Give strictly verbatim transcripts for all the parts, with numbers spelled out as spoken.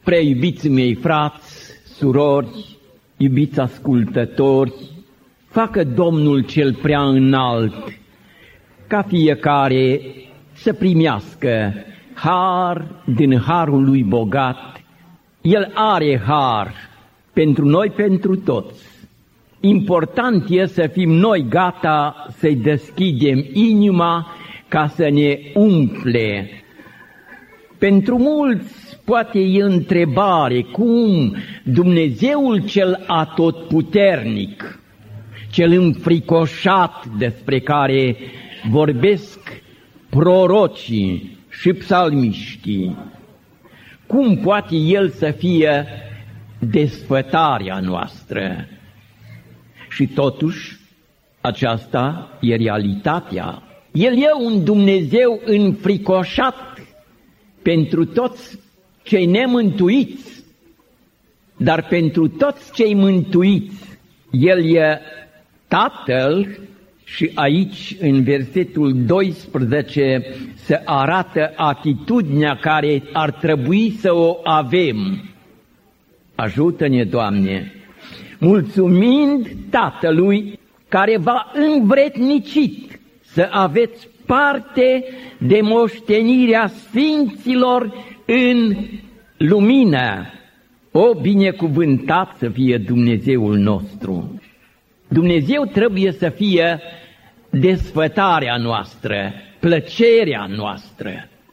Prea iubiții mei frați, surori, iubiți ascultători, facă Domnul cel prea înalt ca fiecare să primească har din harul lui bogat. El are har pentru noi, pentru toți. Important e să fim noi gata să-i deschidem inima ca să ne umple. Pentru mulți poate e întrebare cum Dumnezeul cel atotputernic, cel înfricoșat despre care vorbesc prorocii și psalmiștii, cum poate El să fie desfătarea noastră? Și totuși, aceasta e realitatea. El e un Dumnezeu înfricoșat pentru toți cei nemântuiți, dar pentru toți cei mântuiți, El e Tatăl. Și aici, în versetul doisprezece, se arată atitudinea care ar trebui să o avem. Ajută-ne, Doamne, mulțumind Tatălui care v-a învrednicit să aveți parte de moștenirea sfinților în lumină. O, binecuvântat să fie Dumnezeul nostru! Dumnezeu trebuie să fie desfătarea noastră, plăcerea noastră.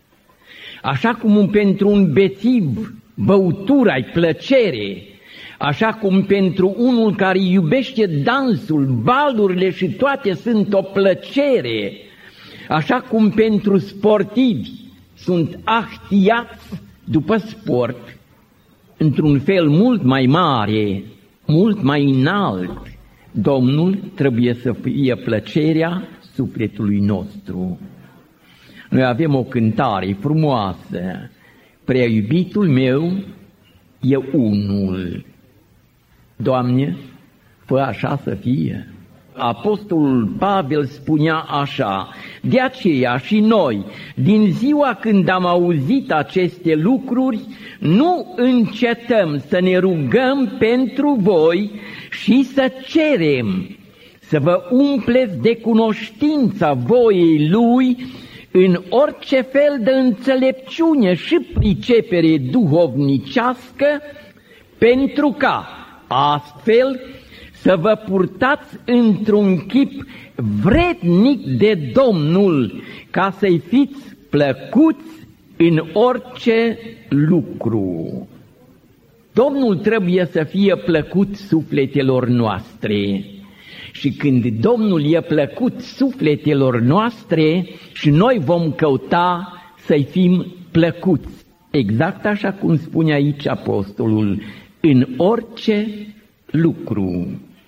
Așa cum pentru un bețiv băutura-i plăcere, așa cum pentru unul care iubește dansul, balurile și toate sunt o plăcere, așa cum pentru sportivi sunt ahtiați după sport, într-un fel mult mai mare, mult mai înalt, Domnul trebuie să fie plăcerea sufletului nostru. Noi avem o cântare frumoasă, prea iubitul meu e unul. Doamne, fă așa să fie. Apostolul Pavel spunea așa: de aceea și noi, din ziua când am auzit aceste lucruri, nu încetăm să ne rugăm pentru voi și să cerem să vă umpleți de cunoștința voiei Lui în orice fel de înțelepciune și pricepere duhovnicească, pentru ca astfel să vă purtați într-un chip vrednic de Domnul, ca să-i fiți plăcuți în orice lucru. Domnul trebuie să fie plăcut sufletelor noastre. Și când Domnul e plăcut sufletelor noastre, și noi vom căuta să-i fim plăcuți. Exact așa cum spune aici apostolul, în orice lucru.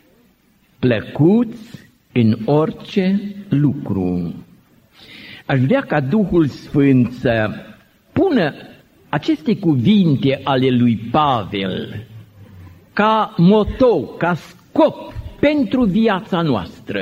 Plăcuți în orice lucru. Aș vrea ca Duhul Sfânt să pună aceste cuvinte ale lui Pavel ca motou, ca scop pentru viața noastră.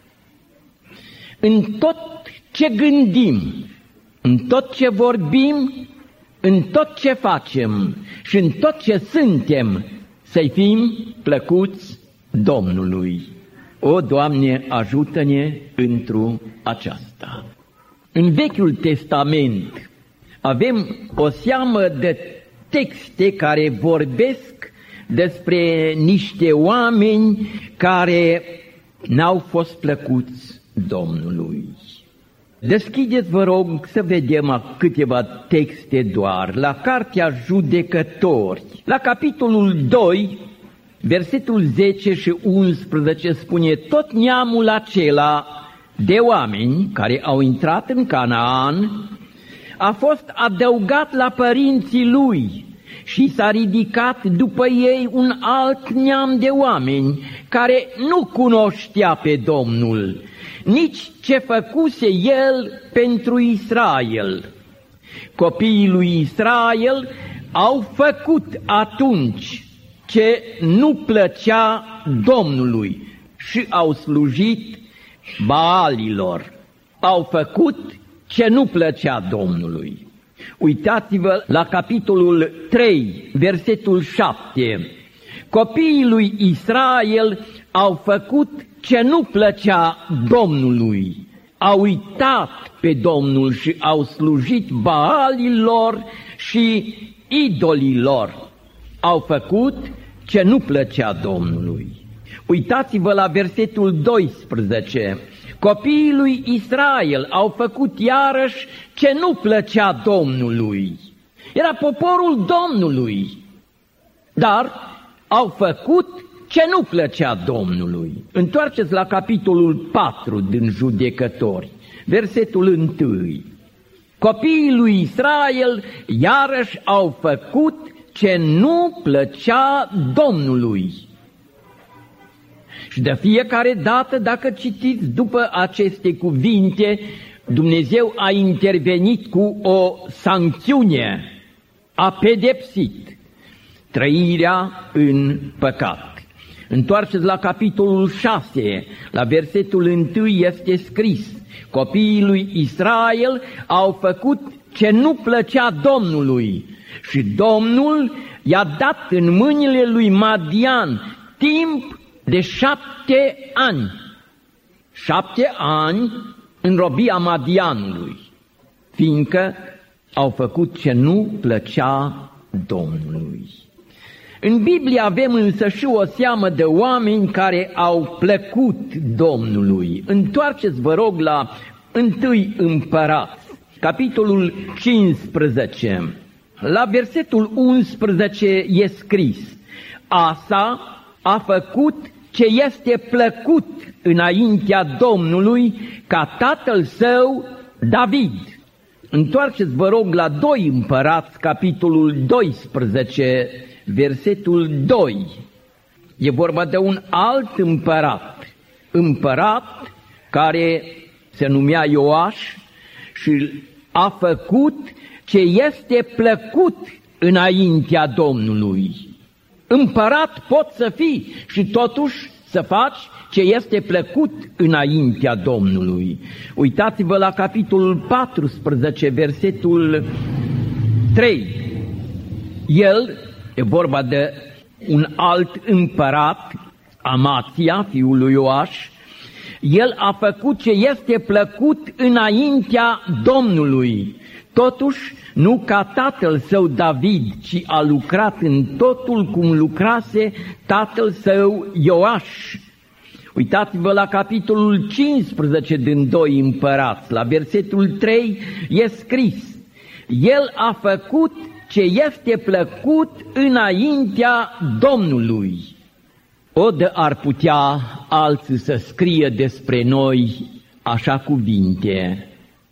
În tot ce gândim, în tot ce vorbim, în tot ce facem și în tot ce suntem, să-i fim plăcuți Domnului. O, Doamne, ajută-ne întru aceasta. În Vechiul Testament avem o seamă de texte care vorbesc despre niște oameni care n-au fost plăcuți Domnului. Deschideți, vă rog, să vedem câteva texte doar la Cartea Judecători. La capitolul doi, versetul zece și unsprezece spune: tot neamul acela de oameni care au intrat în Canaan a fost adăugat la părinții lui și s-a ridicat după ei un alt neam de oameni care nu cunoștea pe Domnul, nici ce făcuse El pentru Israel. Copiii lui Israel au făcut atunci ce nu plăcea Domnului și au slujit Baalilor. Au făcut ce nu plăcea Domnului. Uitați-vă la capitolul trei, versetul șapte. Copiii lui Israel au făcut ce nu plăcea Domnului. Au uitat pe Domnul și au slujit baalilor și idolilor. Au făcut ce nu plăcea Domnului. Uitați-vă la versetul doisprezece. Copiii lui Israel au făcut iarăși ce nu plăcea Domnului. Era poporul Domnului, dar au făcut ce nu plăcea Domnului. Întoarceți la capitolul patru din Judecători, versetul unu. Copiii lui Israel iarăși au făcut ce nu plăcea Domnului. Și de fiecare dată, dacă citiți după aceste cuvinte, Dumnezeu a intervenit cu o sancțiune, a pedepsit trăirea în păcat. Întoarceți la capitolul șase, la versetul unu este scris: copiii lui Israel au făcut ce nu plăcea Domnului și Domnul i-a dat în mâinile lui Madian timp de șapte ani. Șapte ani în robia Madianului, fiindcă au făcut ce nu plăcea Domnului. În Biblie avem însă și o seamă de oameni care au plăcut Domnului. Întoarceți, vă rog, la întâi Împărați, capitolul cincisprezece. La versetul unsprezece e scris: Asa a făcut ce este plăcut înaintea Domnului ca tatăl său David. Întoarceți, vă rog, la doi Împărați, capitolul doisprezece, versetul doi. E vorba de un alt împărat, împărat care se numea Ioaș și a făcut ce este plăcut înaintea Domnului. Împărat poți să fii și totuși să faci ce este plăcut înaintea Domnului. Uitați-vă la capitolul paisprezece, versetul trei. El, e vorba de un alt împărat, Amația, fiul lui Ioaș, el a făcut ce este plăcut înaintea Domnului. Totuși, nu ca tatăl său David, ci a lucrat în totul cum lucrase tatăl său Ioaș. Uitați-vă la capitolul cincisprezece din doi Împărați, la versetul trei e scris: el a făcut ce este plăcut înaintea Domnului. O, de ar putea alții să scrie despre noi așa cuvinte: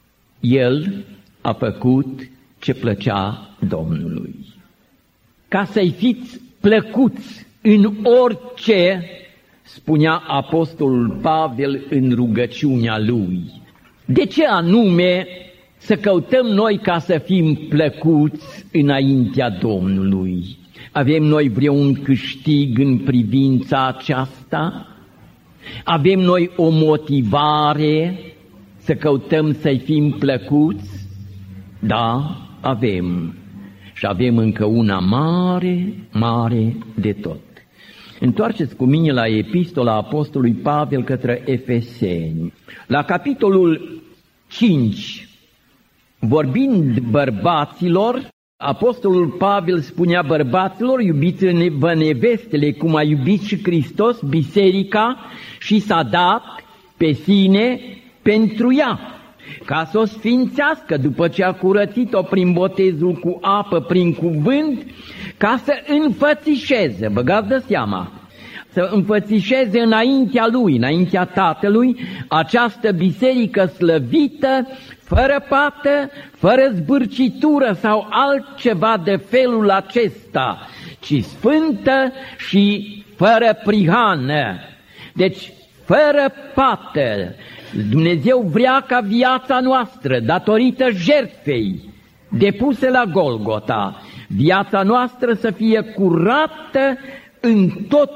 el a făcut ce plăcea Domnului. Ca să-i fiți plăcuți în orice, spunea apostolul Pavel în rugăciunea lui. De ce anume să căutăm noi ca să fim plăcuți înaintea Domnului? Avem noi vreun câștig în privința aceasta? Avem noi o motivare să căutăm să-i fim plăcuți? Da, avem. Și avem încă una mare, mare de tot. Întoarceți cu mine la epistola apostolului Pavel către Efeseni. La capitolul cinci, vorbind bărbaților, apostolul Pavel spunea bărbaților: iubiți-vă nevestele cum a iubit și Hristos biserica și s-a dat pe sine pentru ea, ca să o sfințească după ce a curățit-o prin botezul cu apă, prin cuvânt, ca să înfățișeze, băgați de seama, să înfățișeze înaintea lui, înaintea Tatălui, această biserică slăvită, fără pată, fără zbârcitură sau altceva de felul acesta, ci sfântă și fără prihană. Deci, fără pată. Dumnezeu vrea ca viața noastră, datorită jertfei depuse la Golgota, viața noastră să fie curată în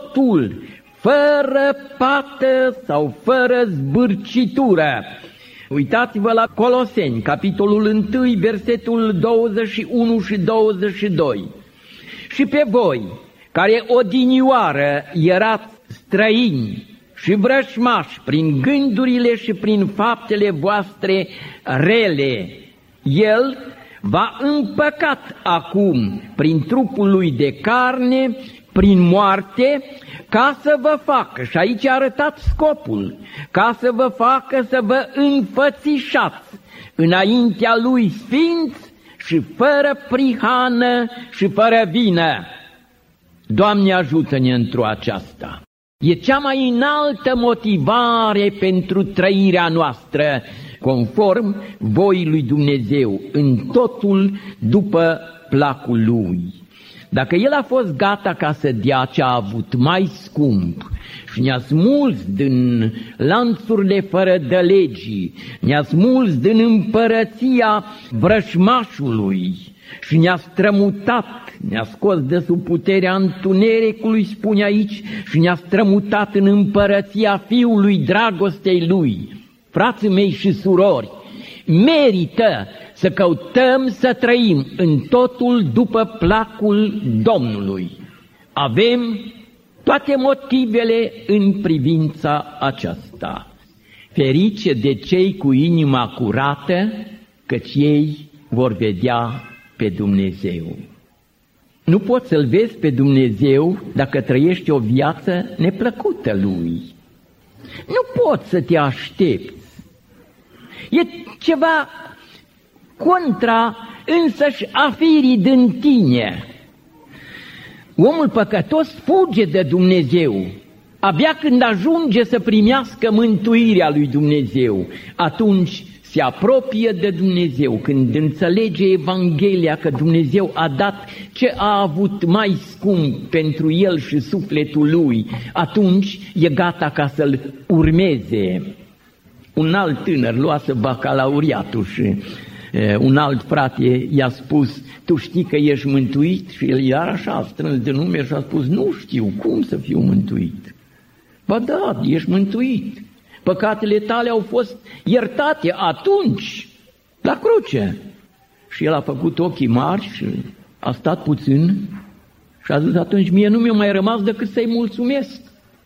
totul, fără pată sau fără zbârcitură. Uitați-vă la Coloseni, capitolul unu, versetul douăzeci și unu și douăzeci și doi. Și pe voi, care odinioară erați străini și vrășmași prin gândurile și prin faptele voastre rele, El v-a împăcat acum prin trupul lui de carne, prin moarte, ca să vă facă, și aici arătați scopul, ca să vă facă să vă înfățișați înaintea lui sfinți și fără prihană și fără vină. Doamne, ajută-ne într-o aceasta. E cea mai înaltă motivare pentru trăirea noastră, conform voii lui Dumnezeu, în totul după placul Lui. Dacă El a fost gata ca să dea ce a avut mai scump și ne-a smuls din lanțurile fără de legii, ne-a smuls din împărăția vrășmașului și ne-a strămutat, ne-a scos de sub puterea întunericului, spune aici, și ne-a strămutat în împărăția Fiului dragostei Lui. Frații mei și surori, merită să căutăm să trăim în totul după placul Domnului. Avem toate motivele în privința aceasta. Ferice de cei cu inima curată, căci ei vor vedea pe Dumnezeu. Nu poți să-L vezi pe Dumnezeu dacă trăiești o viață neplăcută Lui. Nu poți să te aștepți. E ceva contra însăși afirii din tine. Omul păcătos fuge de Dumnezeu. Abia când ajunge să primească mântuirea lui Dumnezeu, atunci se apropie de Dumnezeu. Când înțelege Evanghelia că Dumnezeu a dat ce a avut mai scump pentru el și sufletul lui, atunci e gata ca să-L urmeze. Un alt tânăr luase bacalaureatul și un alt frate i-a spus: tu știi că ești mântuit? Și el iar așa a strâns de nume și a spus: nu știu, cum să fiu mântuit? Ba da, ești mântuit. Păcatele tale au fost iertate atunci, la cruce. Și el a făcut ochii mari și a stat puțin și a zis: atunci mie nu mi-a mai rămas decât să-i mulțumesc.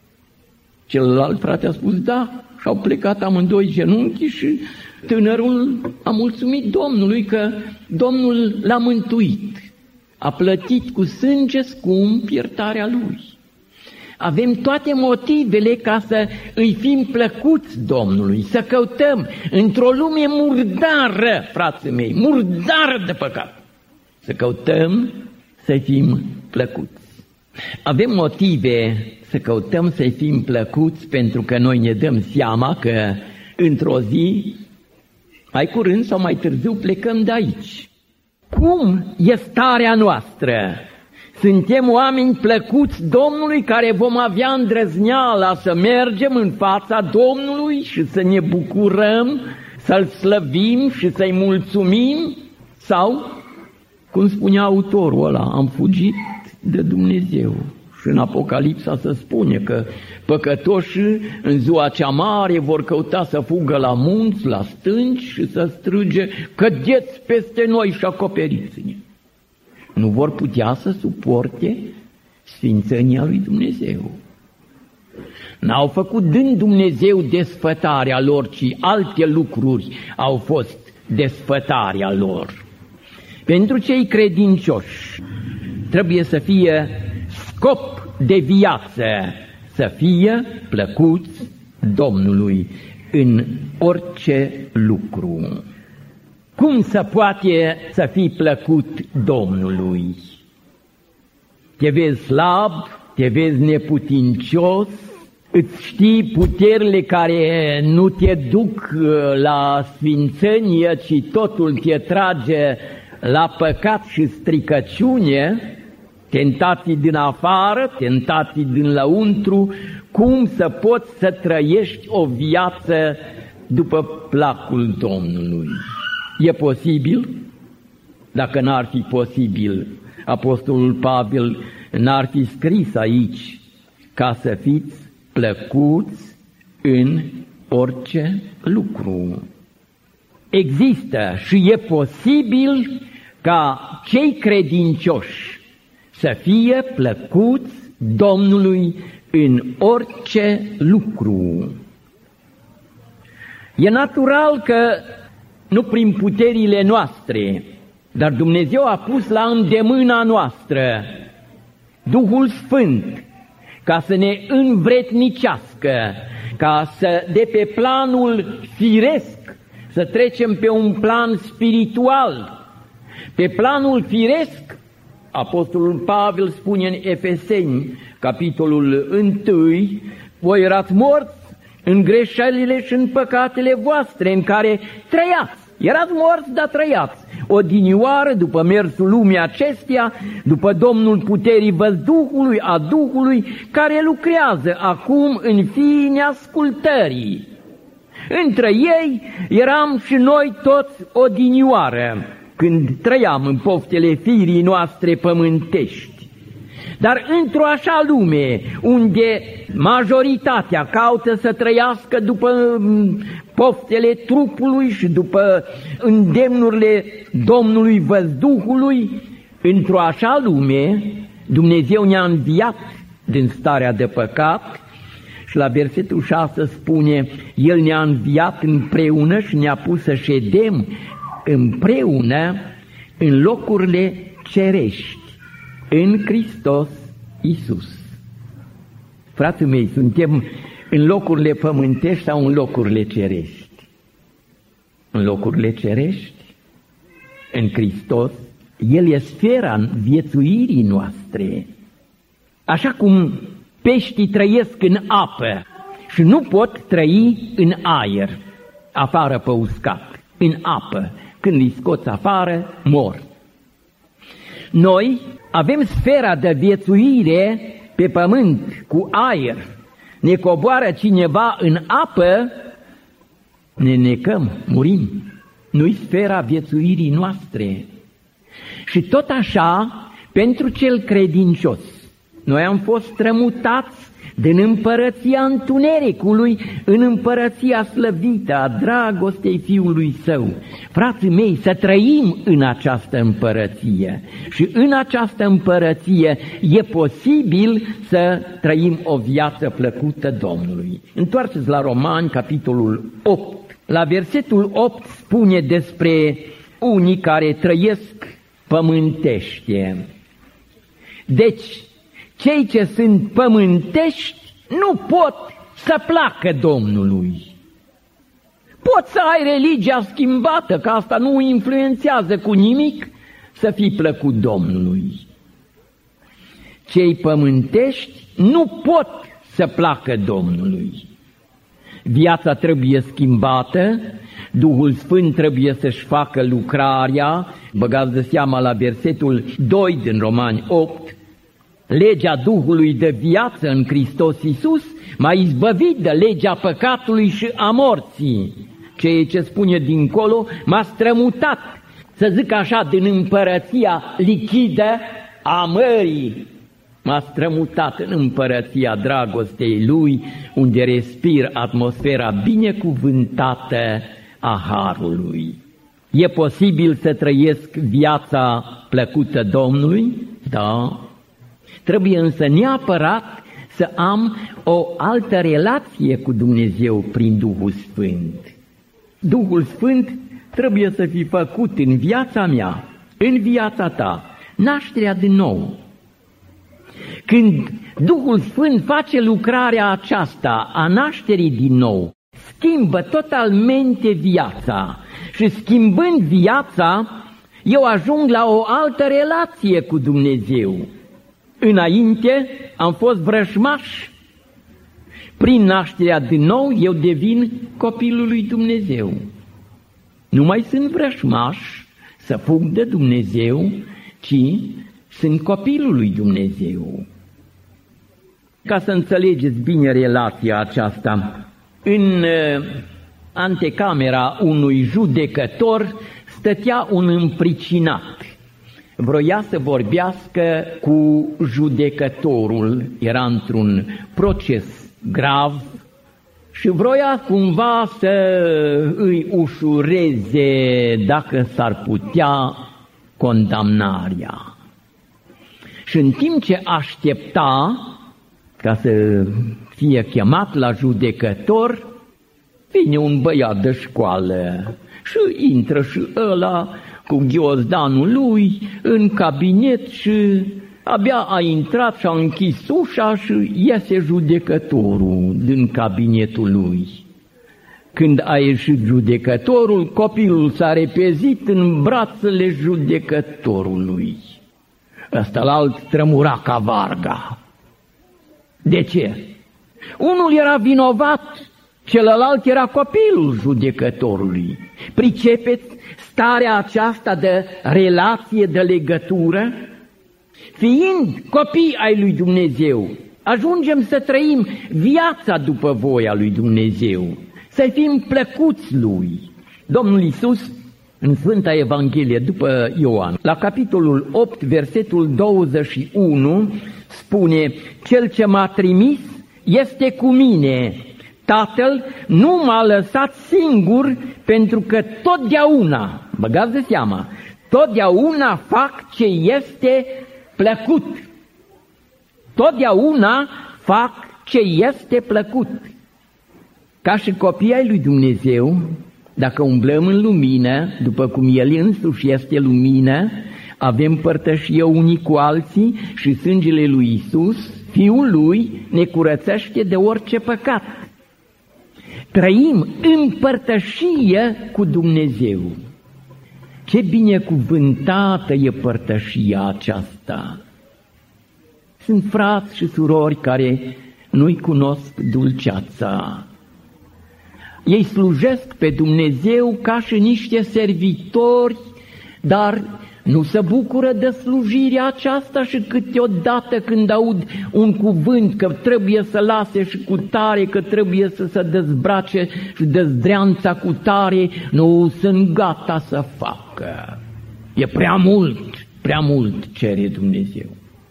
Celălalt frate a spus: da. Și au plecat amândoi genunchi și tânărul a mulțumit Domnului că Domnul l-a mântuit. A plătit cu sânge scump iertarea lui. Avem toate motivele ca să îi fim plăcuți Domnului, să căutăm într-o lume murdară, frații mei, murdară de păcat, să căutăm să fim plăcuți. Avem motive să căutăm să fim plăcuți pentru că noi ne dăm seama că într-o zi, mai curând sau mai târziu, plecăm de aici. Cum e starea noastră? Suntem oameni plăcuți Domnului care vom avea îndrăzneala să mergem în fața Domnului și să ne bucurăm, să-L slăvim și să-i mulțumim? Sau, cum spunea autorul ăla, am fugit de Dumnezeu. Și în Apocalipsa se spune că păcătoșii în ziua cea mare vor căuta să fugă la munți, la stânci și să strige: cădeți peste noi și acoperiți-ne. Nu vor putea să suporte sfințenia lui Dumnezeu. N-au făcut din Dumnezeu desfătarea lor, ci alte lucruri au fost desfătarea lor. Pentru cei credincioși trebuie să fie scop de viață, să fie plăcuți Domnului în orice lucru. Cum se poate să fii plăcut Domnului? Te vezi slab, te vezi neputincios, îți știi puterile care nu te duc la sfințenie, ci totul te trage la păcat și stricăciune, tentații din afară, tentații din lăuntru. Cum să poți să trăiești o viață după placul Domnului? E posibil? Dacă n-ar fi posibil, Apostolul Pavel n-ar fi scris aici: ca să fiți plăcuți în orice lucru. există și e posibil ca cei credincioși să fie plăcuți Domnului în orice lucru. E natural că nu prin puterile noastre, dar Dumnezeu a pus la îndemâna noastră Duhul Sfânt ca să ne învrednicească, ca să de pe planul firesc să trecem pe un plan spiritual. Pe planul firesc, Apostolul Pavel spune în Efeseni, capitolul unu, voi erați morți în greșelile și în păcatele voastre în care trăiați. Erați morți, dar trăiați. Odinioară, după mersul lumii acesteia, după domnul puterii văzduhului, a Duhului, care lucrează acum în fiii neascultării. Între ei eram și noi toți odinioară, când trăiam în poftele firii noastre pământești. Dar într-o așa lume, unde majoritatea caută să trăiască după poftele trupului și după îndemnurile Domnului Văzduhului, într-o așa lume, Dumnezeu ne-a înviat din starea de păcat și la versetul șase spune, El ne-a înviat împreună și ne-a pus să ședem împreună în locurile cerești, în Hristos Iisus. Frații mei, suntem în locurile pământești sau în locurile cerești? În locurile cerești, în Hristos, El e sfera viețuirii noastre. Așa cum peștii trăiesc în apă și nu pot trăi în aer, afară pe uscat, în apă. Când îi scoți afară, mor. Noi avem sfera de viețuire pe pământ, cu aer. Ne coboară cineva în apă, ne necăm, murim. Nu-i sfera viețuirii noastre. Și tot așa, pentru cel credincios, noi am fost strămutați din împărăția întunericului în împărăția slăvită a dragostei Fiului Său. Frații mei, să trăim în această împărăție și în această împărăție e posibil să trăim o viață plăcută Domnului. Întoarceți la Romani, capitolul opt. La versetul opt spune despre unii care trăiesc pământește. Deci, cei ce sunt pământești nu pot să placă Domnului. Poți să ai religia schimbată, că asta nu influențează cu nimic, să fii plăcut Domnului. Cei pământești nu pot să placă Domnului. Viața trebuie schimbată, Duhul Sfânt trebuie să-și facă lucrarea, băgați de seama la versetul doi din Romani opt, legea Duhului de viață în Hristos Iisus m-a izbăvit de legea păcatului și a morții. Ceea ce spune dincolo m-a strămutat, să zic așa, din împărăția lichidă a mării. M-a strămutat în împărăția dragostei Lui, unde respir atmosfera binecuvântată a Harului. E posibil să trăiesc viața plăcută Domnului? Da. Trebuie însă neapărat să am o altă relație cu Dumnezeu prin Duhul Sfânt. Duhul Sfânt trebuie să fie făcut în viața mea, în viața ta, nașterea din nou. Când Duhul Sfânt face lucrarea aceasta a nașterii din nou, schimbă totalmente viața și schimbând viața, eu ajung la o altă relație cu Dumnezeu. Înainte am fost vrăjmaș. Prin nașterea din nou eu devin copilul lui Dumnezeu. Nu mai sunt vrăjmaș să fug de Dumnezeu, ci sunt copilul lui Dumnezeu. Ca să înțelegeți bine relația aceasta, în antecamera unui judecător stătea un împricinat. Vroia să vorbească cu judecătorul, era într-un proces grav și vroia cumva să îi ușureze, dacă s-ar putea, condamnarea. Și în timp ce aștepta ca să fie chemat la judecător, vine un băiat de școală și intră și ăla cu ghiozdanul lui în cabinet și abia a intrat și a închis ușa și iese judecătorul din cabinetul lui. Când a ieșit judecătorul, copilul s-a repezit în brațele judecătorului. Ăsta la alt trămura ca varga. De ce? Unul era vinovat, celălalt era copilul judecătorului. Pricepeți starea aceasta de relație, de legătură? Fiind copii ai lui Dumnezeu, ajungem să trăim viața după voia lui Dumnezeu, să fim plăcuți lui. Domnul Iisus, în Sfânta Evanghelie după Ioan, la capitolul opt, versetul douăzeci și unu, spune: Cel ce m-a trimis este cu mine. Tatăl nu m-a lăsat singur, pentru că totdeauna, băgați de seama, totdeauna fac ce este plăcut. Totdeauna fac ce este plăcut. Ca și copii ai lui Dumnezeu, dacă umblăm în lumină, după cum El însuși este lumină, avem părtășie unii cu alții și sângele lui Iisus, Fiul Lui, ne curățește de orice păcat. Trăim în părtășie cu Dumnezeu. Ce binecuvântată e părtășia aceasta! Sunt frați și surori care nu-i cunosc dulceața. Ei slujesc pe Dumnezeu ca și niște servitori, dar nu se bucură de slujirea aceasta și câteodată când aud un cuvânt că trebuie să lase și cu tare, că trebuie să se dezbrace și dezdreanța cu tare, nu sunt gata să facă. E prea mult, prea mult cere Dumnezeu.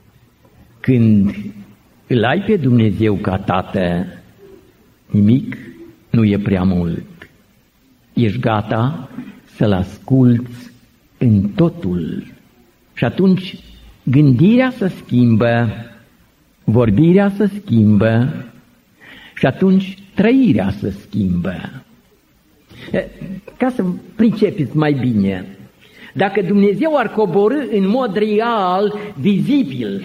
Când îl ai pe Dumnezeu ca tată, nimic nu e prea mult. Ești gata să-L asculți în totul. Și atunci gândirea se schimbă, vorbirea se schimbă și atunci trăirea se schimbă. Ca să pricepeți mai bine, dacă Dumnezeu ar coborî în mod real, vizibil,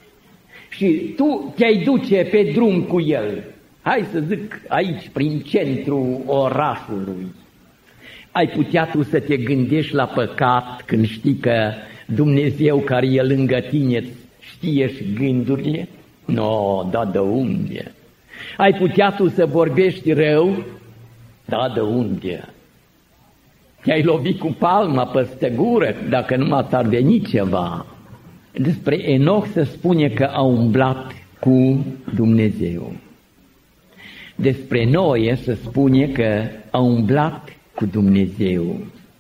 și tu te-ai duce pe drum cu El, hai să zic aici, prin centrul orașului, ai putea tu să te gândești la păcat când știi că Dumnezeu care e lângă tine știe și gândurile? No, da, de unde? Ai putea tu să vorbești rău? Da, de unde? Te-ai lovit cu palma peste gură dacă nu ți-ar veni ceva. Despre Enoch se spune că a umblat cu Dumnezeu. Despre Noe se spune că a umblat cu Dumnezeu.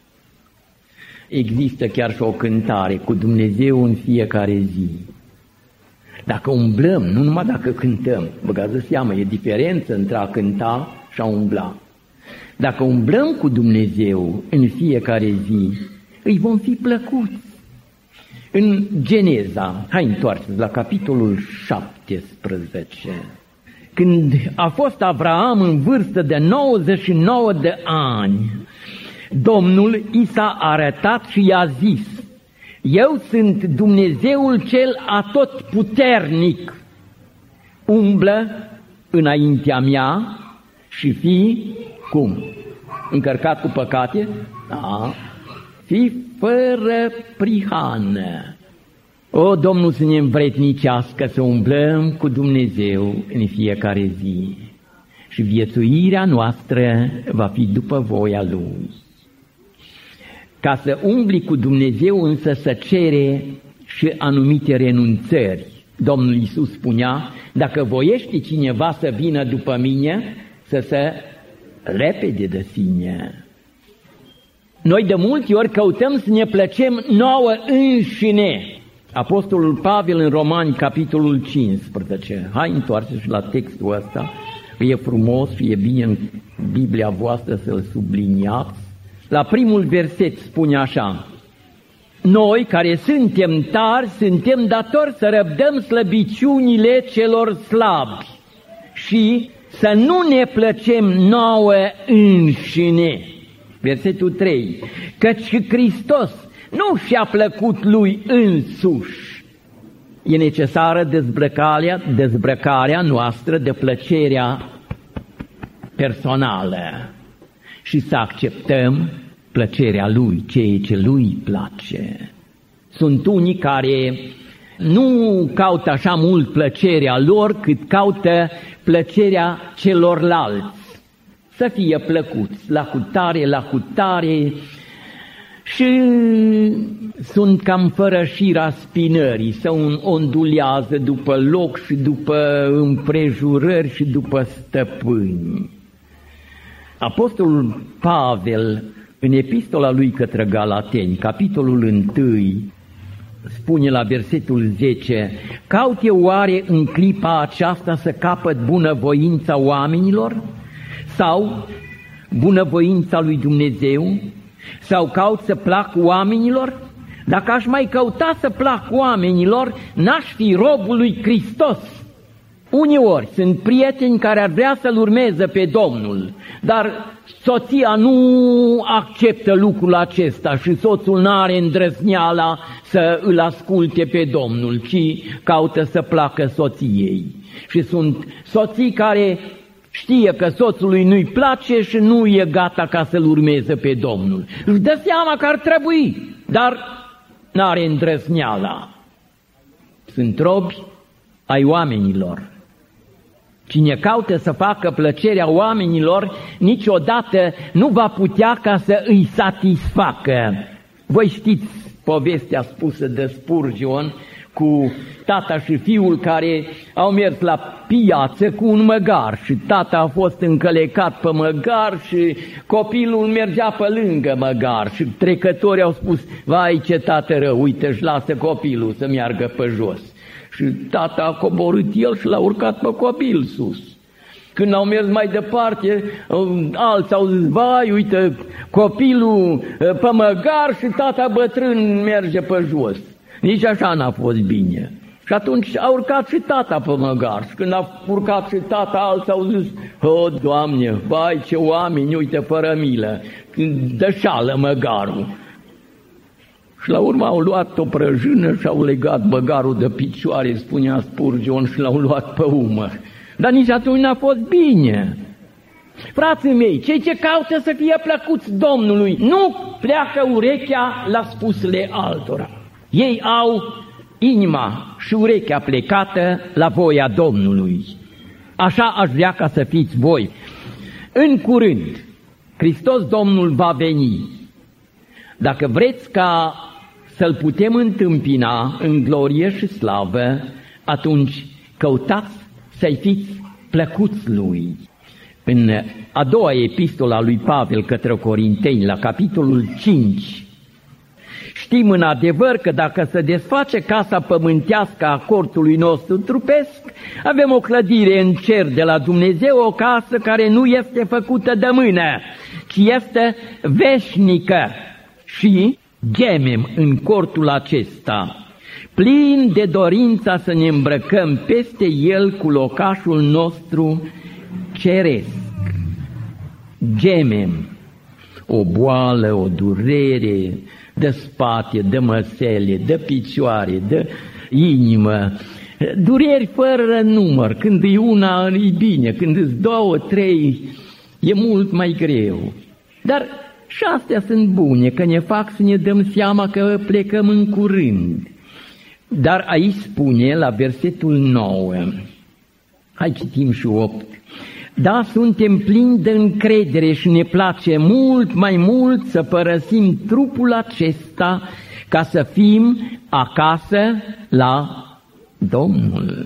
Există chiar și o cântare, cu Dumnezeu în fiecare zi. Dacă umblăm, nu numai dacă cântăm, băgați de seamă, e diferență între a cânta și a umbla. Dacă umblăm cu Dumnezeu în fiecare zi, îi vom fi plăcuți. În Geneza, hai întoarceți la capitolul șaptesprezece, când a fost Avraam în vârstă de nouăzeci și nouă de ani, Domnul i s-a arătat și i-a zis: Eu sunt Dumnezeul cel atotputernic, umblă înaintea mea și fii, cum? Încărcat cu păcate? Da. Fii fără prihană. O, Domnul să ne învrednicească să umblăm cu Dumnezeu în fiecare zi și viețuirea noastră va fi după voia Lui. Ca să umbli cu Dumnezeu însă să cere și anumite renunțări. Domnul Iisus spunea: dacă voiește cineva să vină după mine, să se repede de sine. Noi de multe ori căutăm să ne plăcem nouă înșine. Apostolul Pavel în Romani, capitolul cincisprezece, hai întoarceți la textul ăsta, e frumos și e bine în Biblia voastră să-l subliniați. La primul verset spune așa: noi care suntem tari, suntem datori să răbdăm slăbiciunile celor slabi și să nu ne plăcem nouă înșine. Versetul trei: căci Hristos nu și-a plăcut lui însuși. E necesară dezbrăcarea, dezbrăcarea noastră de plăcerea personală și să acceptăm plăcerea lui, ceea ce lui place. Sunt unii care nu caută așa mult plăcerea lor, cât caută plăcerea celorlalți. Să fie plăcuți la cutare, la cutare, și sunt cam fără șira spinării, se ondulează după loc și după împrejurări și după stăpâni. Apostolul Pavel, în epistola lui către Galateni, capitolul unu, spune la versetul zece: caut eu oare în clipa aceasta să capăt bunăvoința oamenilor sau bunăvoința lui Dumnezeu? Sau caut să plac oamenilor? Dacă aș mai căuta să plac oamenilor, n-aș fi robul lui Hristos. Uneori sunt prieteni care ar vrea să-L urmeze pe Domnul, dar soția nu acceptă lucrul acesta și soțul n-are îndrăzneala să îl asculte pe Domnul, ci caută să placă soției. Și sunt soții care știe că soțului nu-i place și nu e gata ca să-L urmeze pe Domnul. Își dă seama că ar trebui, dar n-are îndrăzneala. Sunt robi ai oamenilor. Cine caută să facă plăcerea oamenilor, niciodată nu va putea ca să îi satisfacă. Voi știți povestea spusă de Spurgeon cu tata și fiul care au mers la piață cu un măgar și tata a fost încălecat pe măgar și copilul mergea pe lângă măgar și trecătorii au spus: vai, ce tată rău, uite, își lasă copilul să meargă pe jos. Și tata a coborât el și l-a urcat pe copil sus. Când au mers mai departe, alții au zis: vai, uite, copilul pe măgar și tata bătrân merge pe jos. Nici așa n-a fost bine. Și atunci a urcat și tata pe măgar. Și când a urcat și tata, alții au zis: o, Doamne, vai, ce oameni, uite, fără milă, dășală măgarul. Și la urmă au luat o prăjină și au legat măgarul de picioare, spunea Spurgeon, și l-au luat pe umăr. Dar nici atunci n-a fost bine. Frații mei, cei ce caută să fie plăcuți Domnului, nu pleacă urechea la spusele altora. Ei au inima și urechea plecată la voia Domnului. Așa aș vrea ca să fiți voi. În curând, Hristos Domnul va veni. Dacă vreți ca să-L putem întâmpina în glorie și slavă, atunci căutați să-i fiți plăcuți Lui. În a doua epistola lui Pavel către Corinteni, la capitolul cinci, știm în adevăr că dacă se desface casa pământească a cortului nostru trupesc, avem o clădire în cer de la Dumnezeu, o casă care nu este făcută de mână, ci este veșnică. Și gemem în cortul acesta, plin de dorința să ne îmbrăcăm peste el cu locașul nostru ceresc. Gemem o boală, o durere de spate, de măsele, de picioare, de inimă, dureri fără număr. Când e una, e bine, când îți două, trei, e mult mai greu. Dar și astea sunt bune, că ne fac să ne dăm seama că plecăm în curând. Dar aici spune, la versetul nouă, hai citim și opt, da, suntem plini de încredere și ne place mult mai mult să părăsim trupul acesta ca să fim acasă la Domnul.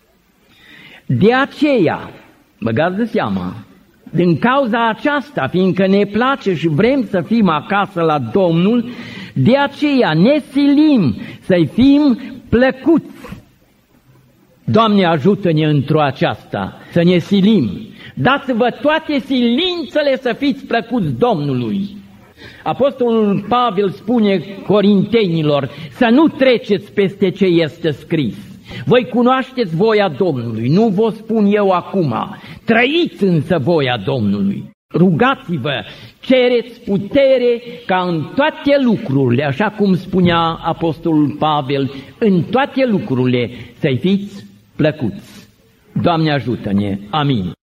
De aceea, băgați de seama, din cauza aceasta, fiindcă ne place și vrem să fim acasă la Domnul, de aceea ne silim să-i fim plăcuți. Doamne, ajută-ne într-o aceasta, să ne silim. Dați-vă toate silințele să fiți plăcuți Domnului. Apostolul Pavel spune corintenilor să nu treceți peste ce este scris. Voi cunoașteți voia Domnului, nu vă spun eu acum, trăiți însă voia Domnului. Rugați-vă, cereți putere ca în toate lucrurile, așa cum spunea apostolul Pavel, în toate lucrurile să fiți plăcuți. Doamne ajută-ne! Amin!